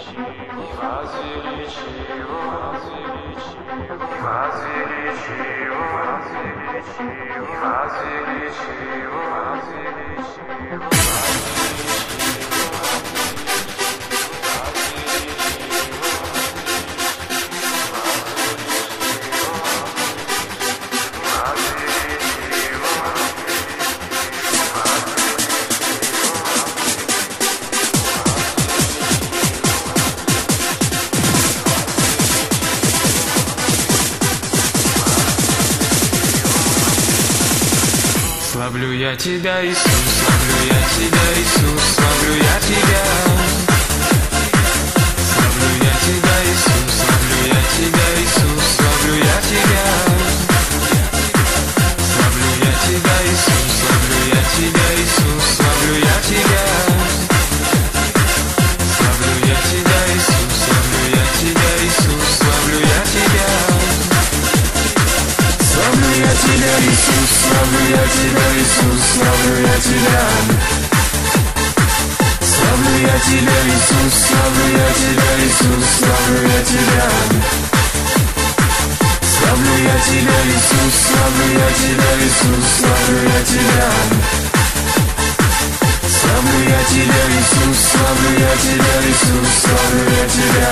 Славлю я тебя, Иисус, славлю я тебя, Иисус, славлю я тебя. Славлю я тебя, Иисус, славлю я тебя, Иисус, славлю я тебя. Славлю я тебя, Иисус, славлю я тебя, Иисус, славлю я тебя. Славлю я тебя, Иисус, славлю я тебя, Иисус, славлю я тебя. Славлю я тебя, Иисус, славлю я тебя, Иисус, славлю я тебя. Славлю я тебя, Иисус, славлю я тебя, Иисус, славлю я тебя. Славлю я тебя, Иисус, славлю я тебя, Иисус, славлю я тебя. Славлю я тебя, Иисус, славлю я тебя, Иисус, славлю я тебя.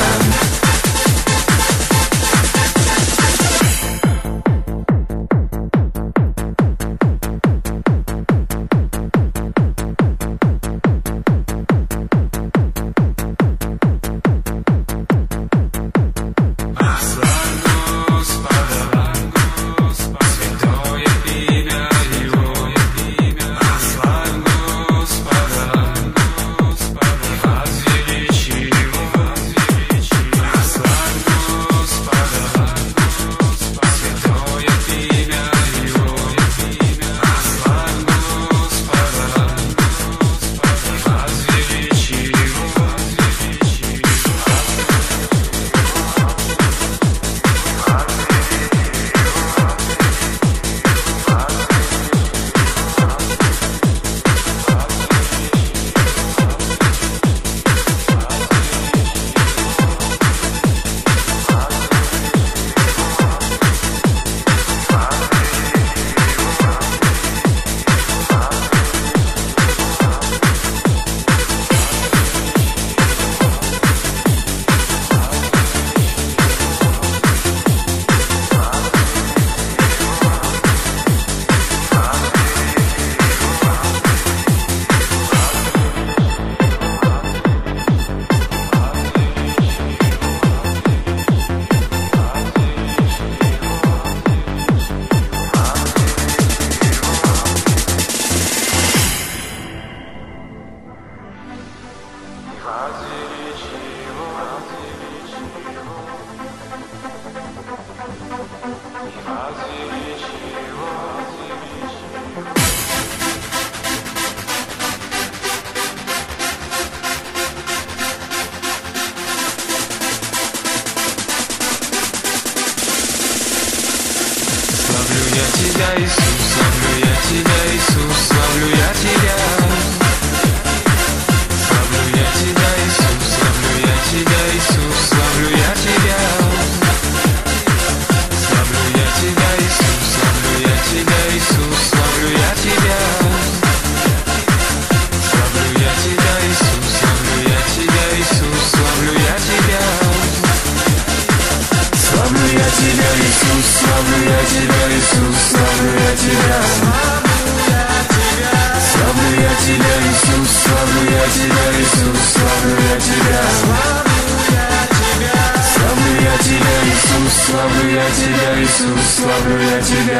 Славлю я тебя, Иисус, славлю я тебя.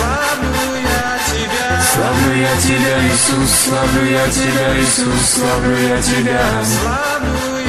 Славлю я тебя, Иисус, славлю я тебя, Иисус, славлю я тебя.